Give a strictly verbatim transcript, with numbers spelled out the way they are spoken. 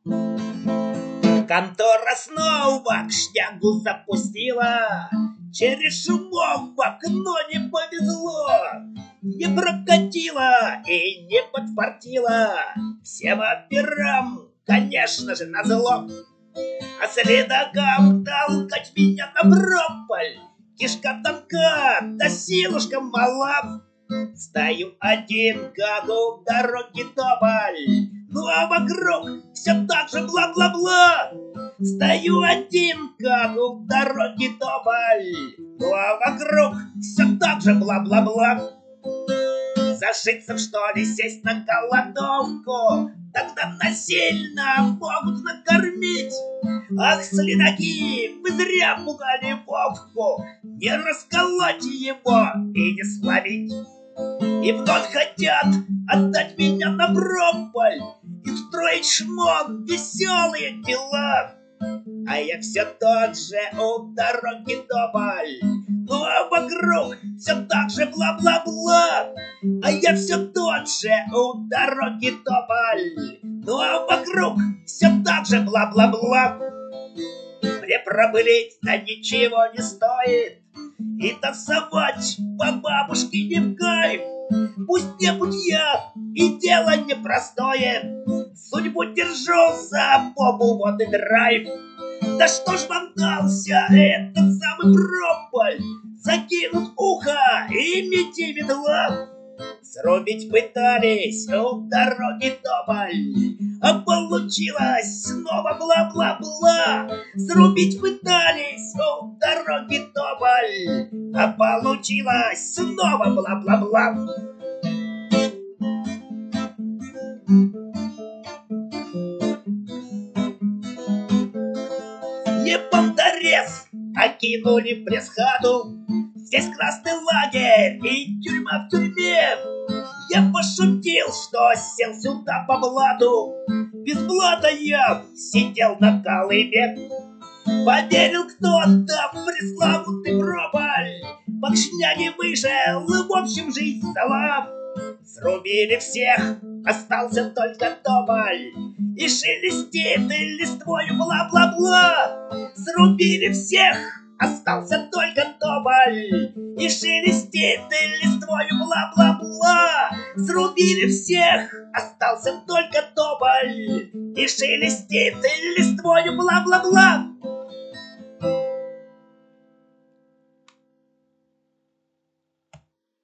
Контора снова к шнягу запустила. Через шумок в окно не повезло. Не прокатило и не подфартило. Всем операм, конечно же, назло. А следакам толкать меня на прополь. Кишка тонка, да силушка мала. Стою один, как у дороги тополь. Ну а вокруг все так же бла-бла-бла. Стою один, как у дороги тополь. Ну а вокруг все так же бла-бла-бла. Зашиться, что ли, сесть на голодовку? Тогда насильно могут накормить. Ах, следаки, вы зря пугали Вовку. Не расколоть его и не словить. И вновь хотят отдать меня на прополь и строить шмон веселые дела. А я все тот же у дороги тополь. Ну а вокруг все так же бла-бла-бла. А я все тот же у дороги тополь. Ну а вокруг все так же бла-бла-бла. Мне проблыть-то ничего не стоит, и танцевать по бабушке не в кайф. Пусть не будь я, и дело непростое. Судьбу держу за попу, вот и драйв. Да что ж вам дался этот самый прополь? Закинут ухо и мети метла. Срубить пытались у дороги тополь, а получилось снова бла-бла-бла. Срубить пытались у дороги тополь, а получилось снова бла-бла-бла. Не понторез, а кинули в пресс-хату. Здесь красный лагерь и тюрьма в тюрьме. Я пошутил, что сел сюда по блату. Без блата я сидел на колыбе. Поверил кто-то в пресловутый прополь. По шняге вышел, в общем, жизнь зала. Срубили всех, остался только тополь. И шелестит листвою бла-бла-бла. Срубили всех, остался только тополь. И шелестит листвою бла-бла-бла. Срубили всех, остался только тополь. И шелестит листвою бла-бла-бла.